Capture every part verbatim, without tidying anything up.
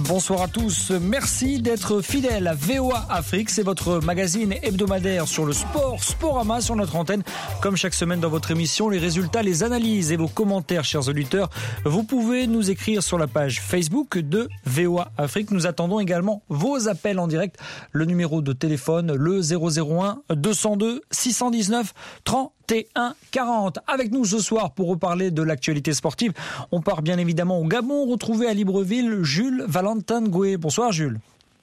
Bonsoir à tous, merci d'être fidèles à V O A Afrique, c'est votre magazine hebdomadaire sur le sport, Sporama sur notre antenne. Comme chaque semaine dans votre émission, les résultats, les analyses et vos commentaires, chers auditeurs, vous pouvez nous écrire sur la page Facebook de V O A Afrique. Nous attendons également vos appels en direct, le numéro de téléphone, le zéro zéro un deux cent deux six cent dix-neuf trente et un quarante. Avec nous ce soir pour reparler de l'actualité sportive, on part bien évidemment au Gabon, retrouver à Libreville Jules Valentin Goué. Bonsoir Jules.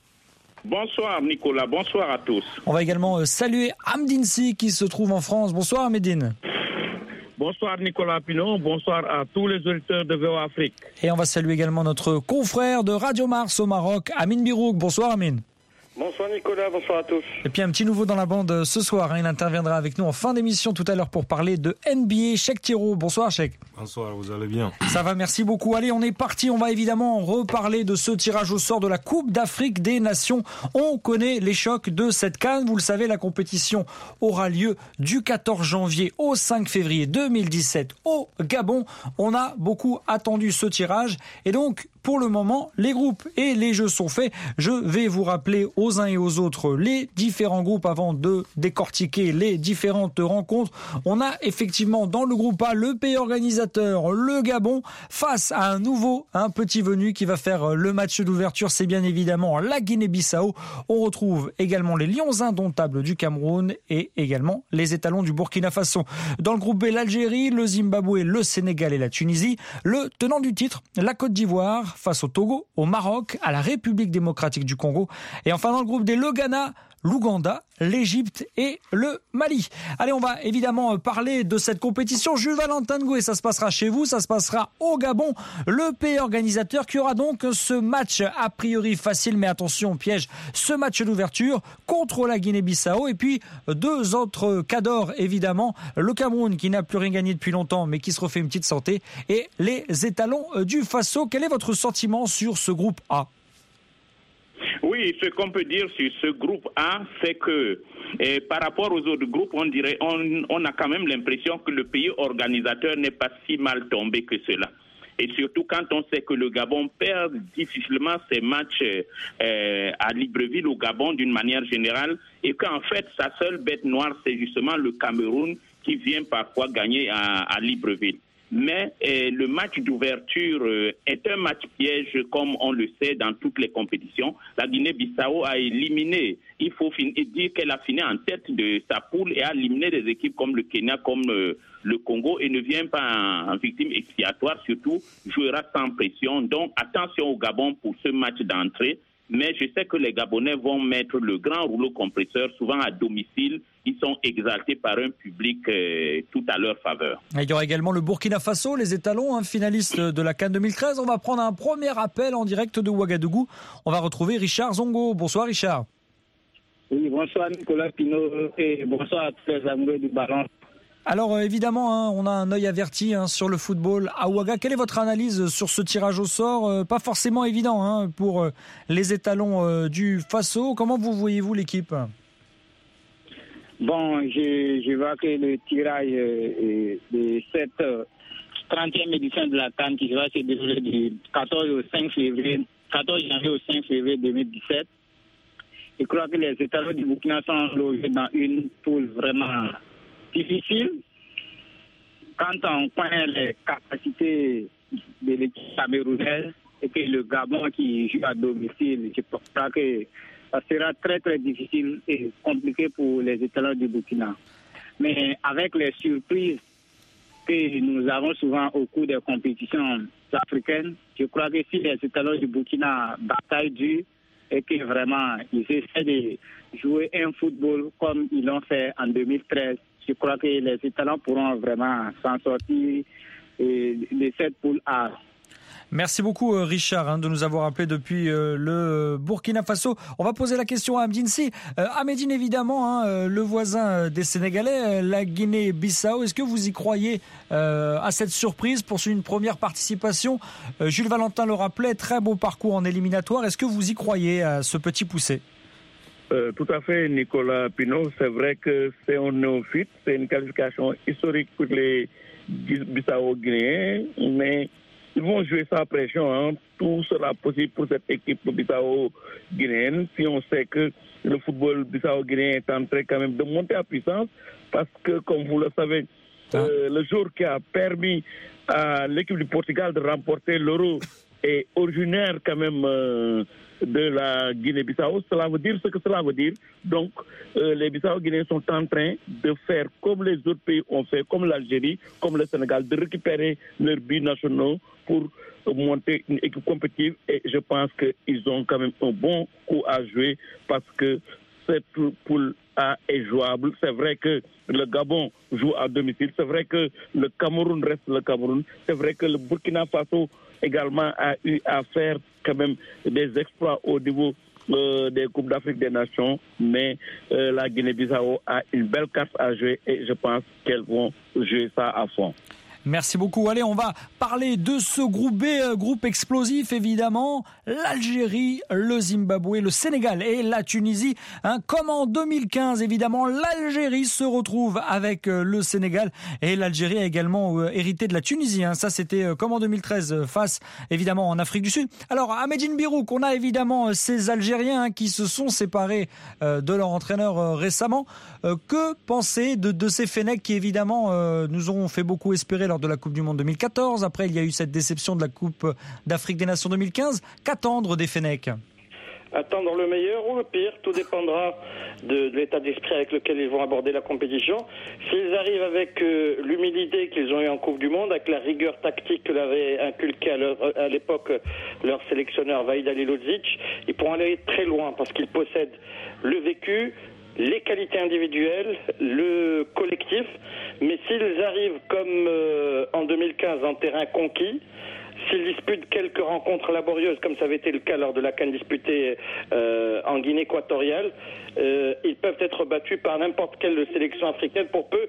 Bonsoir Nicolas, bonsoir à tous. On va également saluer Amdine Sy qui se trouve en France. Bonsoir Amédine. Bonsoir Nicolas Pinot, bonsoir à tous les auditeurs de V O A Afrique. Et on va saluer également notre confrère de Radio Mars au Maroc, Amine Birouk. Bonsoir Amine. Bonsoir Nicolas, bonsoir à tous. Et puis un petit nouveau dans la bande ce soir, hein, il interviendra avec nous en fin d'émission tout à l'heure pour parler de N B A. Cheikh Tiro, bonsoir Cheikh. Bonsoir, vous allez bien? Ça va, merci beaucoup. Allez, on est parti, on va évidemment reparler de ce tirage au sort de la Coupe d'Afrique des Nations. On connaît les chocs de cette CAN, vous le savez, la compétition aura lieu du quatorze janvier au cinq février deux mille dix-sept au Gabon. On a beaucoup attendu ce tirage et donc pour le moment, les groupes et les jeux sont faits. Je vais vous rappeler aux uns et aux autres les différents groupes avant de décortiquer les différentes rencontres. On a effectivement dans le groupe A le pays organisateur, le Gabon, face à un nouveau, un petit venu qui va faire le match d'ouverture. C'est bien évidemment la Guinée-Bissau. On retrouve également les Lions indomptables du Cameroun et également les étalons du Burkina Faso. Dans le groupe B, l'Algérie, le Zimbabwe, le Sénégal et la Tunisie. Le tenant du titre, la Côte d'Ivoire, face au Togo, au Maroc, à la République démocratique du Congo. Et enfin dans le groupe D, le Ghana, l'Ouganda, l'Égypte et le Mali. Allez, on va évidemment parler de cette compétition. Jules Valentin Goué, ça se passera chez vous, ça se passera au Gabon. Le pays organisateur qui aura donc ce match a priori facile, mais attention, piège, ce match d'ouverture contre la Guinée-Bissau. Et puis deux autres cadors, évidemment. Le Cameroun qui n'a plus rien gagné depuis longtemps, mais qui se refait une petite santé. Et les étalons du Faso. Quel est votre sentiment sur ce groupe A ? Oui, ce qu'on peut dire sur ce groupe A, c'est que eh, par rapport aux autres groupes, on dirait, on, on a quand même l'impression que le pays organisateur n'est pas si mal tombé que cela. Et surtout quand on sait que le Gabon perd difficilement ses matchs euh, à Libreville au Gabon d'une manière générale, et qu'en fait sa seule bête noire, c'est justement le Cameroun qui vient parfois gagner à, à Libreville. Mais euh, le match d'ouverture euh, est un match piège, comme on le sait dans toutes les compétitions. La Guinée-Bissau a éliminé, il faut fin- dire qu'elle a fini en tête de sa poule et a éliminé des équipes comme le Kenya, comme euh, le Congo, et ne vient pas en, en victime expiatoire, surtout jouera sans pression. Donc attention au Gabon pour ce match d'entrée. Mais je sais que les Gabonais vont mettre le grand rouleau compresseur, souvent à domicile. Ils sont exaltés par un public euh, tout à leur faveur. Il y aura également le Burkina Faso, les étalons, hein, finalistes de la CAN deux mille treize. On va prendre un premier appel en direct de Ouagadougou. On va retrouver Richard Zongo. Bonsoir Richard. Oui, bonsoir Nicolas Pinot et bonsoir à tous les amoureux du ballon. Alors euh, évidemment, hein, on a un œil averti hein, sur le football à Ouaga. Quelle est votre analyse sur ce tirage au sort euh, Pas forcément évident hein, pour euh, les étalons euh, du Faso. Comment vous voyez-vous l'équipe ? Bon, je, je vois que le tirage euh, de cette euh, trentième édition de la CAN qui va se dérouler du quatorze au cinq février, quatorze janvier au cinq février deux mille dix-sept. Je crois que les étalons du Burkina sont logés dans une poule vraiment difficile. Quand on connaît les capacités de l'équipe camerounaise et que le Gabon qui joue à domicile, je crois que ça sera très très difficile et compliqué pour les étalons du Burkina. Mais avec les surprises que nous avons souvent au cours des compétitions africaines, je crois que si les étalons du Burkina bataillent dur et que vraiment ils essaient de jouer un football comme ils l'ont fait en deux mille treize, je crois que les étalons pourront vraiment s'en sortir de cette poule A. Merci beaucoup Richard hein, de nous avoir appelé depuis euh, le Burkina Faso. On va poser la question à Amdine Sy. Euh, Amédine évidemment, hein, le voisin des Sénégalais, la Guinée-Bissau. Est-ce que vous y croyez euh, à cette surprise pour une première participation euh, Jules Valentin le rappelait, très beau parcours en éliminatoire. Est-ce que vous y croyez à ce petit poussé? Euh, tout à fait, Nicolas Pinot. C'est vrai que c'est un néophyte, c'est une qualification historique pour les Bissau-Guinéens, mais ils vont jouer sans pression. Hein. Tout sera possible pour cette équipe bissau-guinéenne si on sait que le football bissau-guinéen est en train quand même de monter en puissance parce que, comme vous le savez, euh, le jour qui a permis à l'équipe du Portugal de remporter l'Euro est originaire quand même euh, de la Guinée-Bissau. Cela veut dire ce que cela veut dire. Donc, euh, les Bissau-Guinéens sont en train de faire comme les autres pays ont fait, comme l'Algérie, comme le Sénégal, de récupérer leurs buts nationaux pour monter une équipe compétitive. Et je pense qu'ils ont quand même un bon coup à jouer parce que cette poule A est jouable. C'est vrai que le Gabon joue à domicile. C'est vrai que le Cameroun reste le Cameroun. C'est vrai que le Burkina Faso également a eu à faire quand même des exploits au niveau euh, des Coupes d'Afrique des Nations, mais euh, la Guinée-Bissau a une belle carte à jouer et je pense qu'elles vont jouer ça à fond. Merci beaucoup. Allez, on va parler de ce groupe B, groupe explosif évidemment. L'Algérie, le Zimbabwe, le Sénégal et la Tunisie. Hein, comme en deux mille quinze, évidemment, l'Algérie se retrouve avec le Sénégal et l'Algérie a également euh, hérité de la Tunisie. Hein. Ça, c'était euh, comme en deux mille treize, face évidemment en Afrique du Sud. Alors, à Medine Birouk, on a évidemment ces Algériens hein, qui se sont séparés euh, de leur entraîneur euh, récemment. Euh, que penser de, de ces Fennecs qui évidemment euh, nous ont fait beaucoup espérer lors de la Coupe du Monde deux mille quatorze. Après, il y a eu cette déception de la Coupe d'Afrique des Nations deux mille quinze. Qu'attendre des Fennecs ? Attendre le meilleur ou le pire, tout dépendra de, de l'état d'esprit avec lequel ils vont aborder la compétition. S'ils arrivent avec euh, l'humilité qu'ils ont eu en Coupe du Monde, avec la rigueur tactique que l'avait inculqué à, leur, à l'époque leur sélectionneur Vaïd Halilovic, ils pourront aller très loin parce qu'ils possèdent le vécu, les qualités individuelles, le collectif, mais s'ils arrivent comme euh, en deux mille quinze en terrain conquis, s'ils disputent quelques rencontres laborieuses, comme ça avait été le cas lors de la CAN disputée euh, en Guinée équatoriale, euh, ils peuvent être battus par n'importe quelle sélection africaine pour peu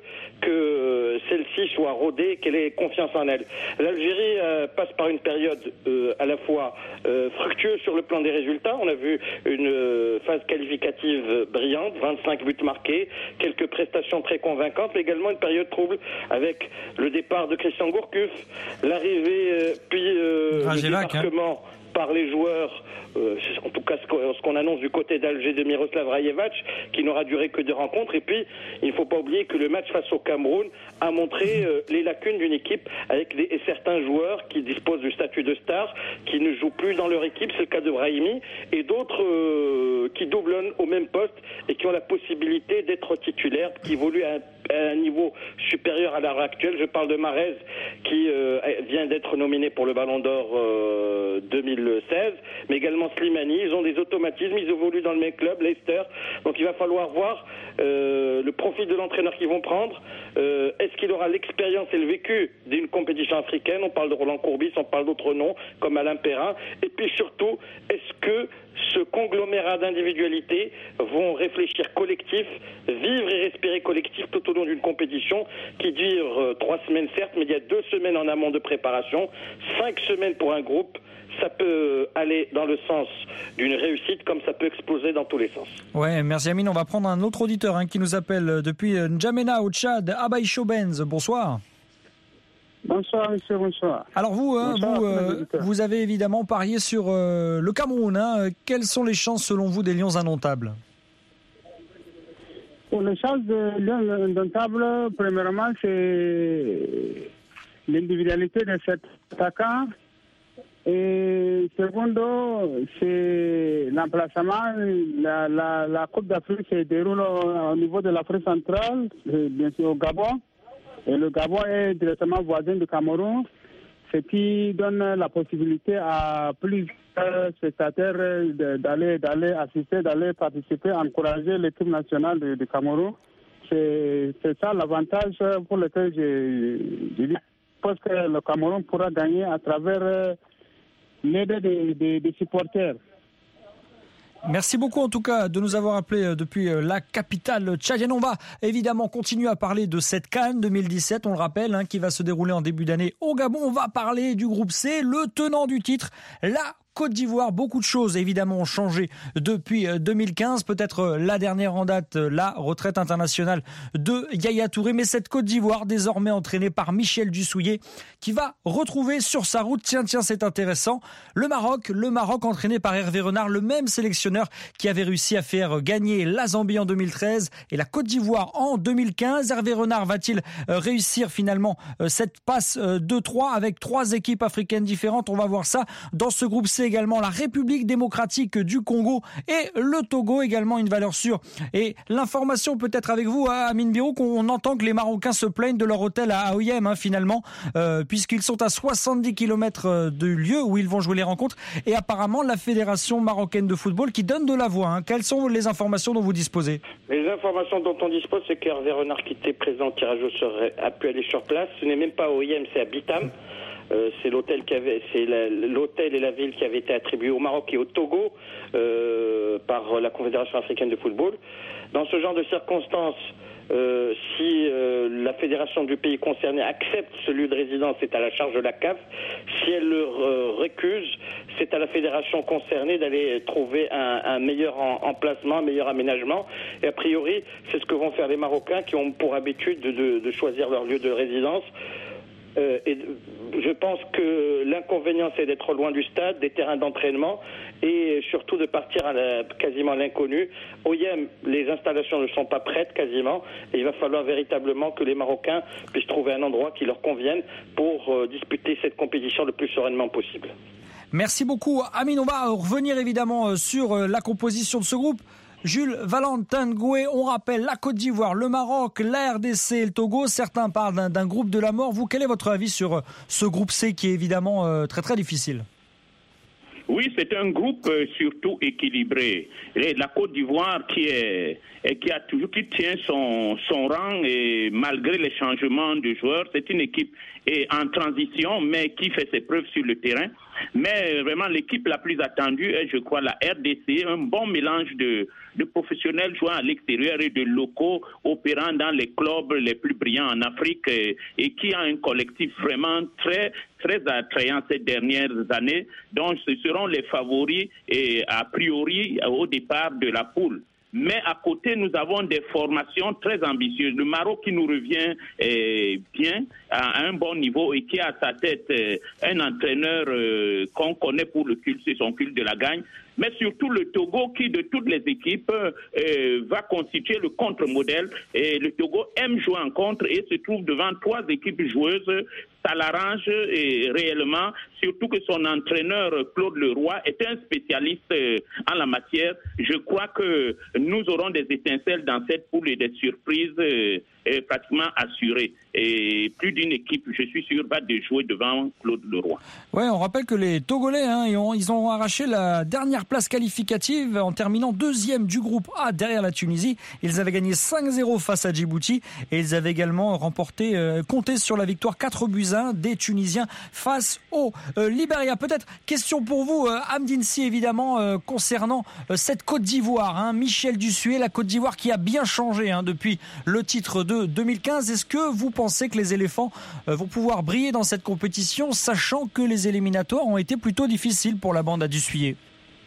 que celle-ci soit rodée, qu'elle ait confiance en elle. L'Algérie euh, passe par une période euh, à la fois euh, fructueuse sur le plan des résultats. On a vu une euh, phase qualificative brillante, vingt-cinq buts marqués, quelques prestations très convaincantes, mais également une période trouble avec le départ de Christian Gourcuff, l'arrivée euh, puis euh, le débarquement hein. par les joueurs, euh, en tout cas ce qu'on annonce du côté d'Alger de Miroslav Rajevac, qui n'aura duré que deux rencontres. Et puis, il ne faut pas oublier que le match face au Cameroun a montré euh, les lacunes d'une équipe avec des, certains joueurs qui disposent du statut de star, qui ne jouent plus dans leur équipe, c'est le cas de Brahimi, et d'autres euh, qui doublonnent au même poste et qui ont la possibilité d'être titulaires, qui évoluent à un, à un niveau supérieur à l'heure actuelle. Je parle de Mahrez, qui euh, vient d'être nominé pour le Ballon d'Or euh, deux mille seize, mais également Slimani. Ils ont des automatismes, ils évoluent dans le même club, Leicester. Donc il va falloir voir euh, le profil de l'entraîneur qu'ils vont prendre. Euh, est-ce qu'il aura l'expérience et le vécu d'une compétition africaine? On parle de Roland Courbis, on parle d'autres noms comme Alain Perrin. Et puis surtout, est-ce que ce conglomérat d'individualités vont réfléchir collectif, vivre et respirer collectif tout au long d'une compétition qui dure euh, trois semaines certes, mais il y a deux semaines en amont de préparation, cinq semaines pour un groupe. Ça peut aller dans le sens d'une réussite comme ça peut exploser dans tous les sens. Ouais, merci Amine. On va prendre un autre auditeur hein, qui nous appelle depuis N'Djamena au Tchad, Abaïcho Benz. Bonsoir. Bonsoir, monsieur, bonsoir. Alors vous, hein, bonsoir, vous, euh, vous avez évidemment parié sur euh, le Cameroun. Hein. Quelles sont les chances selon vous des Lions indomptables? Pour les chances des Lions indomptables, premièrement, c'est l'individualité de cet attaquant. Et secondo, c'est l'emplacement. La, la, la Coupe d'Afrique se déroule au, au niveau de l'Afrique centrale, bien sûr au Gabon. Et le Gabon est directement voisin du Cameroun, ce qui donne la possibilité à plusieurs spectateurs d'aller, d'aller assister, d'aller participer, encourager l'équipe nationale du, du Cameroun. C'est, c'est ça l'avantage pour lequel je, je dis. Je pense que le Cameroun pourra gagner à travers l'aide des, des, des supporters. Merci beaucoup en tout cas de nous avoir appelés depuis la capitale tchadienne. On va évidemment continuer à parler de cette CAN deux mille dix-sept, on le rappelle, hein, qui va se dérouler en début d'année au Gabon. On va parler du groupe C, le tenant du titre, la Côte d'Ivoire. Beaucoup de choses évidemment ont changé depuis deux mille quinze. Peut-être la dernière en date, la retraite internationale de Yaya Touré. Mais cette Côte d'Ivoire désormais entraînée par Michel Dussoyé qui va retrouver sur sa route, tiens tiens c'est intéressant, le Maroc. Le Maroc entraîné par Hervé Renard, le même sélectionneur qui avait réussi à faire gagner la Zambie en deux mille treize et la Côte d'Ivoire en deux mille quinze. Hervé Renard va-t-il réussir finalement cette passe deux trois avec trois équipes africaines différentes? On va voir ça dans ce groupe C également. La République démocratique du Congo et le Togo également, une valeur sûre. Et l'information peut-être avec vous, Amine Birou, qu'on entend que les Marocains se plaignent de leur hôtel à Oyem hein, finalement, euh, puisqu'ils sont à soixante-dix kilomètres du lieu où ils vont jouer les rencontres. Et apparemment la Fédération marocaine de football qui donne de la voix. Hein. Quelles sont les informations dont vous disposez? Les informations dont on dispose, c'est qu'Hervé Renard, qui était présent au tirage au sort, a pu aller sur place. Ce n'est même pas au Oyem, c'est à Bitam. Euh, c'est l'hôtel qui avait, c'est la, l'hôtel et la ville qui avaient été attribués au Maroc et au Togo euh, par la Confédération africaine de football. Dans ce genre de circonstances, Euh, si euh, la fédération du pays concerné accepte ce lieu de résidence, c'est à la charge de la C A F. Si elle le euh, récuse, c'est à la fédération concernée d'aller trouver un, un meilleur en, emplacement, un meilleur aménagement. Et a priori, c'est ce que vont faire les Marocains qui ont pour habitude de, de, de choisir leur lieu de résidence. Euh, et je pense que l'inconvénient, c'est d'être loin du stade, des terrains d'entraînement et surtout de partir à la, quasiment à l'inconnu. Au Yem, les installations ne sont pas prêtes quasiment et il va falloir véritablement que les Marocains puissent trouver un endroit qui leur convienne pour euh, disputer cette compétition le plus sereinement possible. Merci beaucoup, Amine. On va revenir évidemment sur la composition de ce groupe. Jules Valentin Goué, on rappelle la Côte d'Ivoire, le Maroc, la R D C et le Togo. Certains parlent d'un, d'un groupe de la mort. Vous, quel est votre avis sur ce groupe C qui est évidemment euh, très très difficile? Oui, c'est un groupe euh, surtout équilibré. Et la Côte d'Ivoire qui est et qui a toujours qui tient son son rang et malgré les changements de joueurs, c'est une équipe et en transition mais qui fait ses preuves sur le terrain. Mais vraiment l'équipe la plus attendue est, je crois, la R D C, un bon mélange de de professionnels jouant à l'extérieur et de locaux opérant dans les clubs les plus brillants en Afrique et, et qui a un collectif vraiment très très attrayant ces dernières années. Donc ce seront les favoris et a priori au départ de la poule. Mais à côté, nous avons des formations très ambitieuses. Le Maroc qui nous revient eh, bien, à un bon niveau et qui a à sa tête eh, un entraîneur eh, qu'on connaît pour le culte, c'est son culte de la gagne. Mais surtout le Togo qui, de toutes les équipes, eh, va constituer le contre-modèle. Et le Togo aime jouer en contre et se trouve devant trois équipes joueuses. Ça l'arrange et réellement, surtout que son entraîneur Claude Leroy est un spécialiste en la matière. Je crois que nous aurons des étincelles dans cette poule et des surprises pratiquement assurées. Et plus d'une équipe, je suis sûr, va de jouer devant Claude Leroy. Ouais, on rappelle que les Togolais, hein, ils, ont, ils ont arraché la dernière place qualificative en terminant deuxième du groupe A derrière la Tunisie. Ils avaient gagné cinq zéro face à Djibouti et ils avaient également remporté, euh, compté sur la victoire quatre buts à un des Tunisiens face au euh, Libéria. Peut-être question pour vous, euh, Amdine Si, évidemment, euh, concernant euh, cette Côte d'Ivoire. Hein, Michel Dussoyé, la Côte d'Ivoire qui a bien changé hein, depuis le titre de deux mille quinze. Est-ce que vous pensez que les éléphants euh, vont pouvoir briller dans cette compétition, sachant que les éliminatoires ont été plutôt difficiles pour la bande à Dussoyé?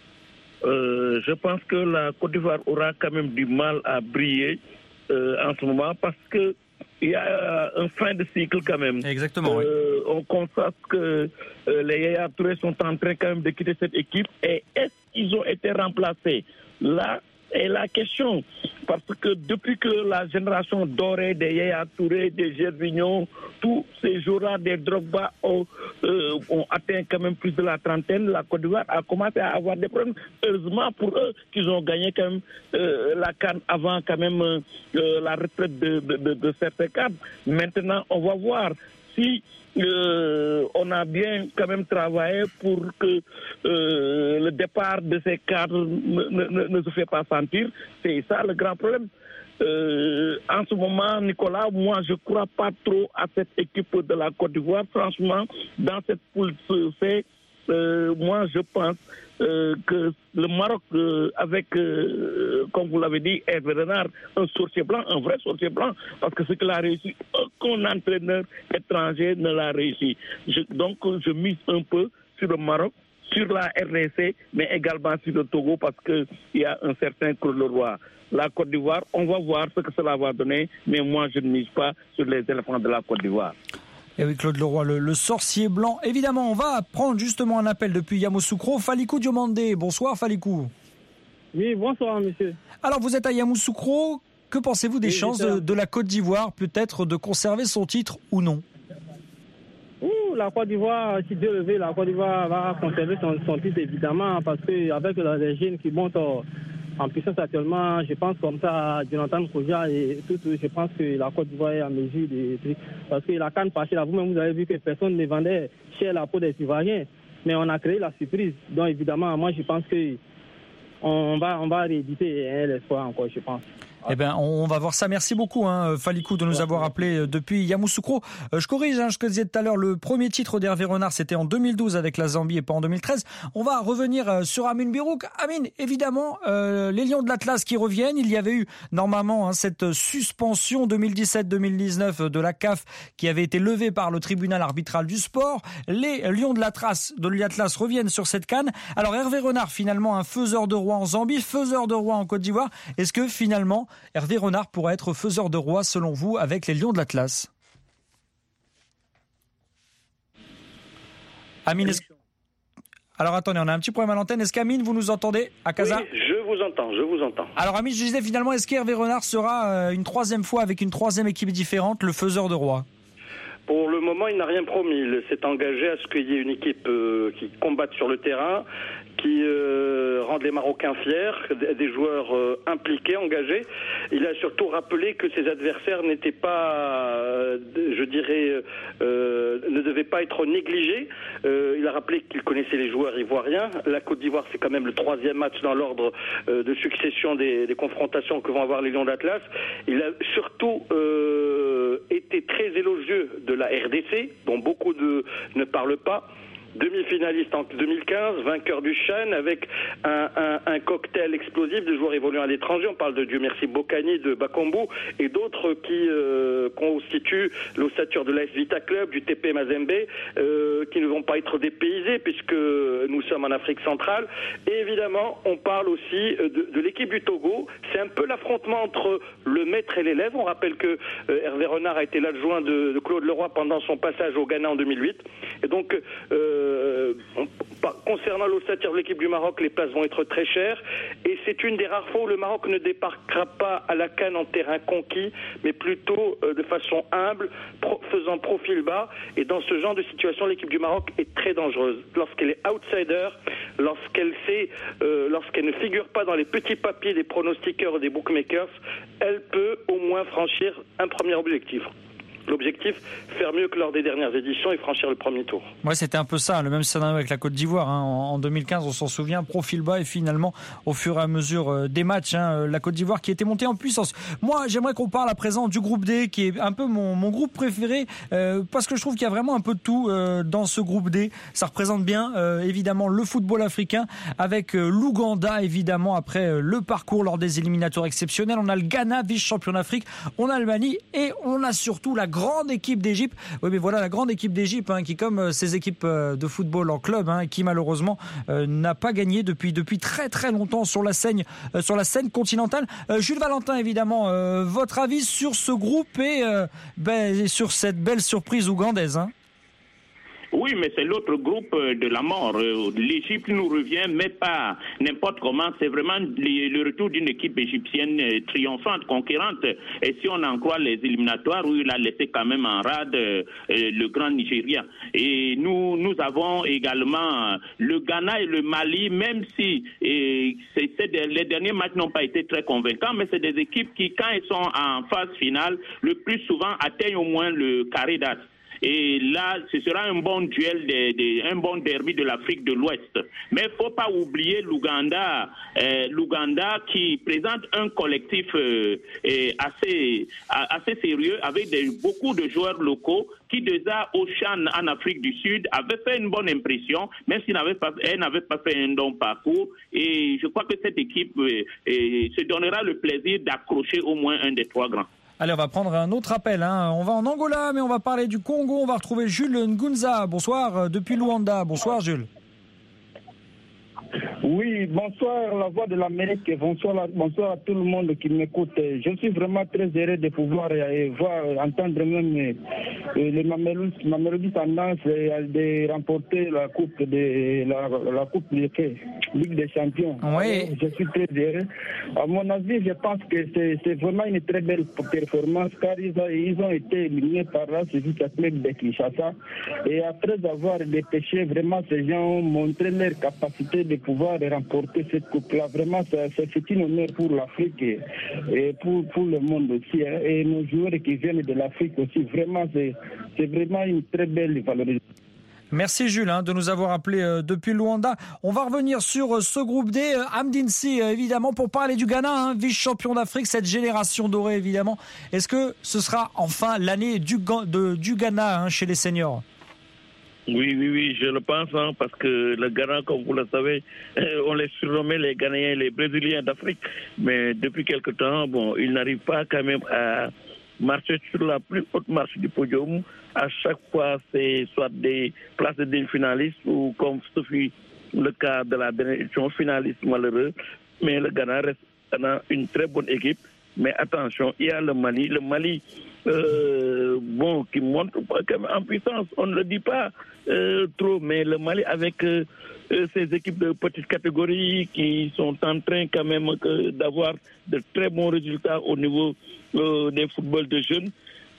Euh, je pense que la Côte d'Ivoire aura quand même du mal à briller euh, en ce moment parce que il y a un fin de cycle quand même. Exactement. Euh, oui. On constate que euh, les Yaya Touré sont en train quand même de quitter cette équipe. Et est-ce qu'ils ont été remplacés? Là est la question. Parce que depuis que la génération dorée des Yaya Touré, des Gervinho, tous ces joueurs-là, des Drogba ont, euh, ont atteint quand même plus de la trentaine, la Côte d'Ivoire a commencé à avoir des problèmes. Heureusement pour eux qu'ils ont gagné quand même euh, la CAN avant quand même euh, la retraite de, de, de, de certains cadres. Maintenant, on va voir si euh, on a bien quand même travaillé pour que euh, le départ de ces cadres ne, ne, ne se fait pas sentir. C'est ça le grand problème. Euh, en ce moment, Nicolas, moi je ne crois pas trop à cette équipe de la Côte d'Ivoire. Franchement, dans cette poule C, euh, moi je pense euh, que le Maroc, euh, avec, euh, comme vous l'avez dit, Hervé Renard, un sorcier blanc, un vrai sorcier blanc, parce que ce qu'il a réussi, aucun entraîneur étranger ne l'a réussi. Je, donc je mise un peu sur le Maroc, sur la R D C, mais également sur le Togo, parce qu'il y a un certain Claude Leroy. La Côte d'Ivoire, on va voir ce que cela va donner, mais moi je ne mise pas sur les éléphants de la Côte d'Ivoire. Et oui, Claude Leroy, le, le sorcier blanc. Évidemment, on va prendre justement un appel depuis Yamoussoukro. Falikou Diomandé, bonsoir Falikou. Oui, bonsoir monsieur. Alors vous êtes à Yamoussoukro, que pensez-vous des oui, chances de, de la Côte d'Ivoire peut-être de conserver son titre ou non? Ouh, la Côte d'Ivoire, si Dieu le veut, la Côte d'Ivoire va conserver son, son titre évidemment, parce qu'avec les jeunes qui montent en puissance actuellement, je pense comme ça, Jonathan Kodja et tout, je pense que la Côte d'Ivoire est en mesure de... Parce que la canne passée, là, vous-même, vous avez vu que personne ne vendait cher la peau des Ivoiriens, mais on a créé la surprise. Donc évidemment, moi je pense que on va, on va rééditer hein, l'espoir encore, je pense. Eh bien, on va voir ça. Merci beaucoup, hein, Falikou, de nous avoir appelé depuis Yamoussoukro. Euh, je corrige, hein, je te disais tout à l'heure, le premier titre d'Hervé Renard, c'était en deux mille douze avec la Zambie et pas en deux mille treize. On va revenir euh, sur Amine Birouk. Amine, évidemment, euh, les Lions de l'Atlas qui reviennent. Il y avait eu normalement hein, cette suspension deux mille dix-sept deux mille dix-neuf de la C A F qui avait été levée par le tribunal arbitral du sport. Les Lions de l'Atlas, de l'Atlas reviennent sur cette CAN. Alors Hervé Renard, finalement, un faiseur de roi en Zambie, faiseur de roi en Côte d'Ivoire. Est-ce que finalement Hervé Renard pourrait être faiseur de roi, selon vous, avec les Lions de l'Atlas? Amine, est-ce... Alors attendez, on a un petit problème à l'antenne. Est-ce qu'Amine, vous nous entendez à Casa? Oui, je vous entends, je vous entends. Alors Amine, je disais finalement, est-ce qu'Hervé Renard sera une troisième fois avec une troisième équipe différente, le faiseur de roi? Pour le moment, il n'a rien promis. Il s'est engagé à ce qu'il y ait une équipe euh, qui combatte sur le terrain, qui euh, rende les Marocains fiers, des joueurs euh, impliqués, engagés. Il a surtout rappelé que ses adversaires n'étaient pas, euh, je dirais, euh, ne devaient pas être négligés. Euh, il a rappelé qu'il connaissait les joueurs ivoiriens. La Côte d'Ivoire, c'est quand même le troisième match dans l'ordre euh, de succession des, des confrontations que vont avoir les Lions d'Atlas. Il a surtout euh, été très élogieux de la R D C, dont beaucoup de ne parlent pas. Demi-finaliste en deux mille quinze, vainqueur du Chan avec un, un, un cocktail explosif de joueurs évoluant à l'étranger. On parle de Dieu merci Bokani, de Bakambu et d'autres qui euh, constituent l'ossature de l'A S Vita Club, du T P Mazembe, euh, qui ne vont pas être dépaysés puisque nous sommes en Afrique centrale. Et évidemment, on parle aussi de, de l'équipe du Togo. C'est un peu l'affrontement entre le maître et l'élève. On rappelle que euh, Hervé Renard a été l'adjoint de, de Claude Leroy pendant son passage au Ghana en deux mille huit. Et donc, euh, Euh, concernant l'ossature de l'équipe du Maroc, les places vont être très chères et c'est une des rares fois où le Maroc ne débarquera pas à la CAN en terrain conquis, mais plutôt euh, de façon humble, pro- faisant profil bas. Et dans ce genre de situation, l'équipe du Maroc est très dangereuse. Lorsqu'elle est outsider, lorsqu'elle sait, euh, lorsqu'elle ne figure pas dans les petits papiers des pronostiqueurs ou des bookmakers, elle peut au moins franchir un premier objectif. L'objectif, faire mieux que lors des dernières éditions et franchir le premier tour. Ouais, c'était un peu ça, le même scénario avec la Côte d'Ivoire. Hein. En deux mille quinze, on s'en souvient, profil bas et finalement, au fur et à mesure des matchs, hein, la Côte d'Ivoire qui était montée en puissance. Moi, j'aimerais qu'on parle à présent du groupe D, qui est un peu mon, mon groupe préféré, euh, parce que je trouve qu'il y a vraiment un peu de tout euh, dans ce groupe D. Ça représente bien, euh, évidemment, le football africain, avec euh, l'Ouganda, évidemment, après euh, le parcours lors des éliminatoires exceptionnels. On a le Ghana, vice-champion d'Afrique, on a le Mali et on a surtout la grande équipe d'Égypte. Oui, mais voilà la grande équipe d'Égypte hein, qui, comme euh, ces équipes euh, de football en club, hein, qui malheureusement euh, n'a pas gagné depuis depuis très très longtemps sur la scène euh, sur la scène continentale. Euh, Jules Valentin, évidemment, euh, votre avis sur ce groupe et, euh, ben, et sur cette belle surprise ougandaise, hein? Oui, mais c'est l'autre groupe de la mort. L'Égypte nous revient, mais pas n'importe comment. C'est vraiment le retour d'une équipe égyptienne triomphante, conquérante. Et si on en croit les éliminatoires, où il a laissé quand même en rade le grand Nigeria. Et nous, nous avons également le Ghana et le Mali, même si et c'est, c'est, les derniers matchs n'ont pas été très convaincants, mais c'est des équipes qui, quand elles sont en phase finale, le plus souvent atteignent au moins le carré d'as. Et là, ce sera un bon duel, de, de, un bon derby de l'Afrique de l'Ouest. Mais il ne faut pas oublier l'Ouganda, euh, l'Ouganda qui présente un collectif euh, assez, assez sérieux avec des, beaucoup de joueurs locaux qui déjà au Chan en Afrique du Sud avaient fait une bonne impression, même s'ils n'avaient pas, elle n'avait pas fait un bon parcours. Et je crois que cette équipe euh, euh, se donnera le plaisir d'accrocher au moins un des trois grands. Allez, on va prendre un autre appel. Hein. On va en Angola, mais on va parler du Congo. On va retrouver Jules Ngunza. Bonsoir, depuis Luanda. Bonsoir, Jules. Oui, bonsoir la voix de l'Amérique et bonsoir, bonsoir à tout le monde qui m'écoute. Je suis vraiment très heureux de pouvoir euh, voir, entendre même euh, les Mamelodi Sundowns euh, de remporter la coupe de la, la coupe de Ligue des Champions. Oui. Je suis très heureux. À mon avis, je pense que c'est, c'est vraiment une très belle performance car ils ont, ils ont été éliminés par là, c'est juste la club de Kinshasa. Et après avoir dépêché, vraiment ces gens ont montré leur capacité de pouvoir de remporter cette coupe-là. Vraiment, c'est, c'est un honneur pour l'Afrique et, et pour, pour le monde aussi. Hein. Et nos joueurs qui viennent de l'Afrique aussi, vraiment, c'est, c'est vraiment une très belle valorisation. Merci Jules hein, de nous avoir appelé euh, depuis Luanda. On va revenir sur euh, ce groupe D. Euh, Amdinsi, euh, évidemment, pour parler du Ghana, hein, vice-champion d'Afrique, cette génération dorée, évidemment. Est-ce que ce sera enfin l'année du, de, du Ghana hein, chez les seniors ? Oui, oui, oui, je le pense, hein, parce que le Ghana, comme vous le savez, on les surnommait les Ghanéens, les Brésiliens d'Afrique. Mais depuis quelque temps, bon, ils n'arrivent pas quand même à marcher sur la plus haute marche du podium. À chaque fois, c'est soit des places de demi-finalistes ou comme ce fut le cas de la dernière édition, finaliste malheureux. Mais le Ghana reste une très bonne équipe. Mais attention, il y a le Mali. Le Mali, euh, bon, qui monte en puissance. On ne le dit pas euh, trop, mais le Mali avec euh, ces équipes de petite catégorie qui sont en train quand même euh, d'avoir de très bons résultats au niveau euh, des footballs de jeunes.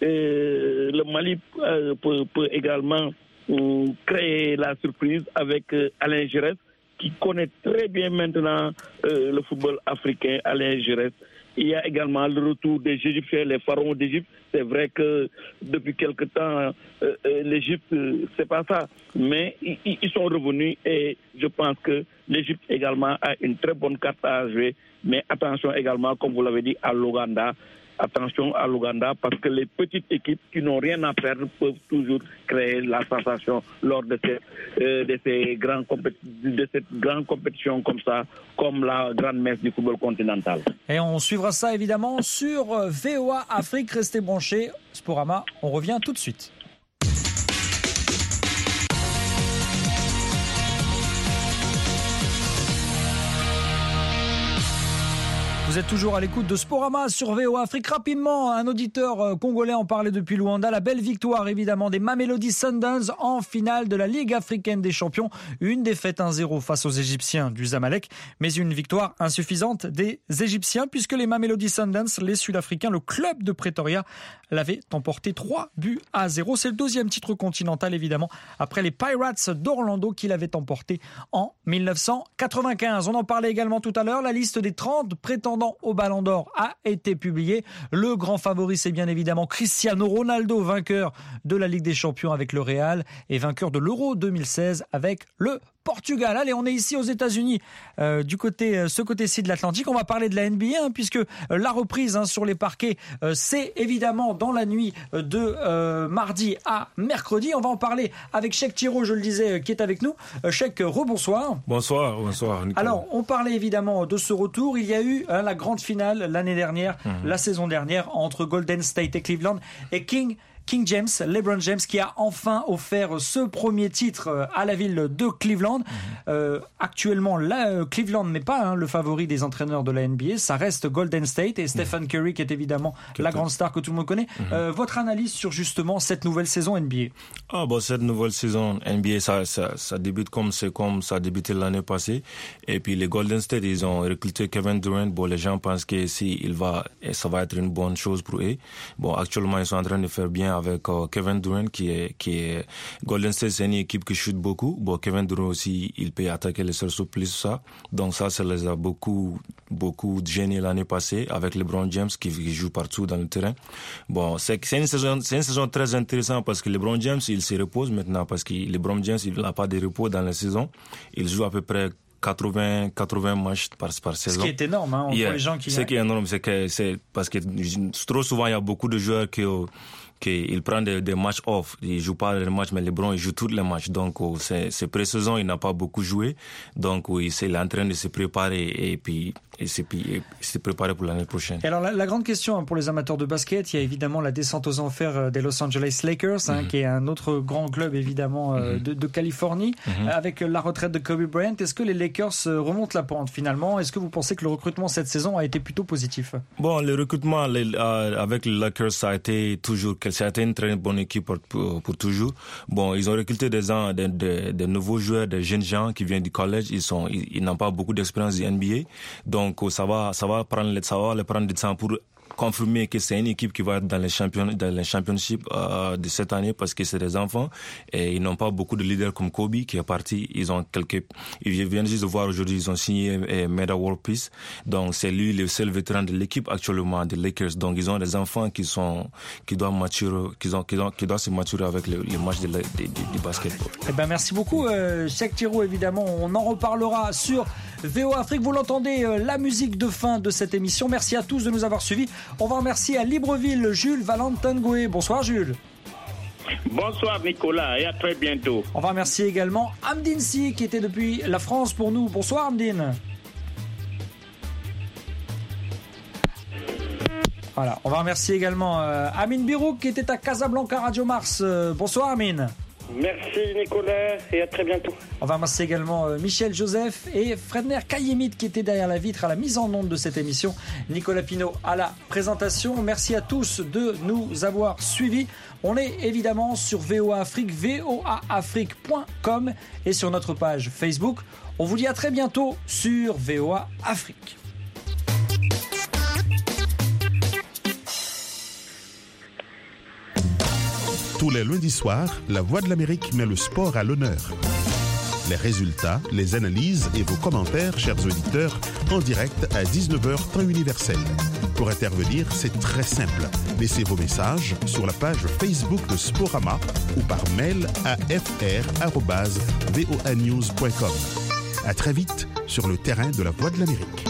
Euh, le Mali euh, peut, peut également euh, créer la surprise avec euh, Alain Giresse, qui connaît très bien maintenant euh, le football africain. Alain Giresse. Il y a également le retour des Égyptiens, les pharaons d'Égypte. C'est vrai que depuis quelque temps, euh, l'Égypte, c'est pas ça. Mais ils, ils sont revenus et je pense que l'Égypte également a une très bonne carte à jouer. Mais attention également, comme vous l'avez dit, à l'Ouganda. Attention à l'Ouganda parce que les petites équipes qui n'ont rien à perdre peuvent toujours créer la sensation lors de, ces, euh, de, ces grands compé- de cette grande compétition comme ça, comme la grande messe du football continental. Et on suivra ça évidemment sur V O A Afrique. Restez branchés. Sporama, on revient tout de suite. Vous êtes toujours à l'écoute de Sporama sur V O A Afrique. Rapidement, un auditeur congolais en parlait depuis Luanda. La belle victoire évidemment des Mamelodi Sundowns en finale de la Ligue africaine des champions. Une défaite un zéro face aux Égyptiens du Zamalek, mais une victoire insuffisante des Égyptiens puisque les Mamelodi Sundowns, les Sud-Africains, le club de Pretoria, l'avaient emporté trois buts à zéro. C'est le deuxième titre continental évidemment après les Pirates d'Orlando qui l'avaient emporté en dix-neuf cent quatre-vingt-quinze. On en parlait également tout à l'heure. La liste des trente prétendants au Ballon d'Or a été publié. Le grand favori, c'est bien évidemment Cristiano Ronaldo, vainqueur de la Ligue des Champions avec le Real et vainqueur de l'Euro deux mille seize avec le Portugal. Allez, on est ici aux États-Unis, euh, du côté, ce côté-ci de l'Atlantique. On va parler de la N B A, hein, puisque euh, la reprise hein, sur les parquets, euh, c'est évidemment dans la nuit de euh, mardi à mercredi. On va en parler avec Cheikh Thiro, je le disais, euh, qui est avec nous. Euh, Cheikh, rebonsoir. Bonsoir, bonsoir. Nicolas. Alors, on parlait évidemment de ce retour. Il y a eu hein, la grande finale l'année dernière, mmh. la saison dernière, entre Golden State et Cleveland et King. King James, LeBron James, qui a enfin offert ce premier titre à la ville de Cleveland. Mmh. Euh, actuellement, là, euh, Cleveland n'est pas hein, le favori des entraîneurs de la N B A. Ça reste Golden State et Stephen mmh. Curry, qui est évidemment Tout la grande star que tout le monde connaît. Mmh. Euh, votre analyse sur justement cette nouvelle saison N B A? Ah bon, cette nouvelle saison N B A, ça, ça, ça débute comme c'est comme ça a débuté l'année passée. Et puis les Golden State, ils ont recruté Kevin Durant. Bon, les gens pensent que si il va, ça va être une bonne chose pour eux. Bon, actuellement, ils sont en train de faire bien avec uh, Kevin Durant qui est qui est Golden State, c'est une équipe qui shoot beaucoup. Bon, Kevin Durant aussi, il peut attaquer les cerceaux plus ça. Donc ça, ça les a beaucoup beaucoup gênés l'année passée avec LeBron James qui, qui joue partout dans le terrain. Bon, c'est c'est une saison c'est une saison très intéressante parce que LeBron James, il se repose maintenant parce que LeBron James, il n'a pas de repos dans la saison. Il joue à peu près quatre-vingts, quatre-vingts matchs par, par saison. Ce qui est énorme, hein, yeah. pour les gens qui... Ce qui est énorme, c'est que c'est parce que trop souvent, il y a beaucoup de joueurs qui, qu'il prend des, des matchs off. Il joue pas les matchs, mais LeBron, il joue tous les matchs. Donc, oh, c'est, c'est pré-saison, il n'a pas beaucoup joué. Donc, oh, il, il est en train de se préparer et puis, et c'est, et se préparer pour l'année prochaine. Et alors, la, la grande question pour les amateurs de basket, il y a évidemment la descente aux enfers des Los Angeles Lakers, hein, mm-hmm. qui est un autre grand club, évidemment, mm-hmm. de, de Californie, mm-hmm. avec la retraite de Kobe Bryant. Est-ce que les Lakers remontent la pente, finalement? Est-ce que vous pensez que le recrutement cette saison a été plutôt positif? Bon, le recrutement les, euh, avec les Lakers, ça a été toujours, ça a été une très bonne équipe pour, pour, pour toujours. Bon, ils ont recruté des gens, des, des, des nouveaux joueurs, des jeunes gens qui viennent du collège. Ils sont, ils, ils n'ont pas beaucoup d'expérience du N B A. Donc, ça va, ça va prendre, ça va les prendre du temps pour confirmer que c'est une équipe qui va être dans les champions, dans les championships euh, de cette année, parce que c'est des enfants et ils n'ont pas beaucoup de leaders comme Kobe qui est parti. Ils ont quelques, ils viennent juste de voir aujourd'hui, ils ont signé eh, Metta World Peace. Donc c'est lui le seul vétéran de l'équipe actuellement des Lakers. Donc ils ont des enfants qui sont, qui doivent maturer, qui ont, qui doivent, qui doivent se maturer avec le, les matchs de, de, de, du basketball. Eh ben merci beaucoup, euh, Cheikh Tirou. Évidemment, on en reparlera sur V O A Afrique. Vous l'entendez, euh, la musique de fin de cette émission. Merci à tous de nous avoir suivis. On va remercier à Libreville Jules Valentin-Goué. Bonsoir Jules. Bonsoir Nicolas et à très bientôt. On va remercier également Amdine Si qui était depuis la France pour nous. Bonsoir Amdine. Voilà, on va remercier également euh, Amine Birouk qui était à Casablanca Radio Mars. Euh, bonsoir Amine. Merci Nicolas et à très bientôt. On va remercier également euh, Michel Joseph et Fredner Kayemit qui était derrière la vitre à la mise en onde de cette émission. Nicolas Pinault à la présentation. Merci à tous de nous avoir suivis. On est évidemment sur V O A Afrique, V O A Afrique point com et sur notre page Facebook. On vous dit à très bientôt sur V O A Afrique. Tous les lundis soirs, La Voix de l'Amérique met le sport à l'honneur. Les résultats, les analyses et vos commentaires, chers auditeurs, en direct à dix-neuf heures temps universel. Pour intervenir, c'est très simple. Laissez vos messages sur la page Facebook de Sporama ou par mail à f r arobase v o a news point com. À très vite sur le terrain de La Voix de l'Amérique.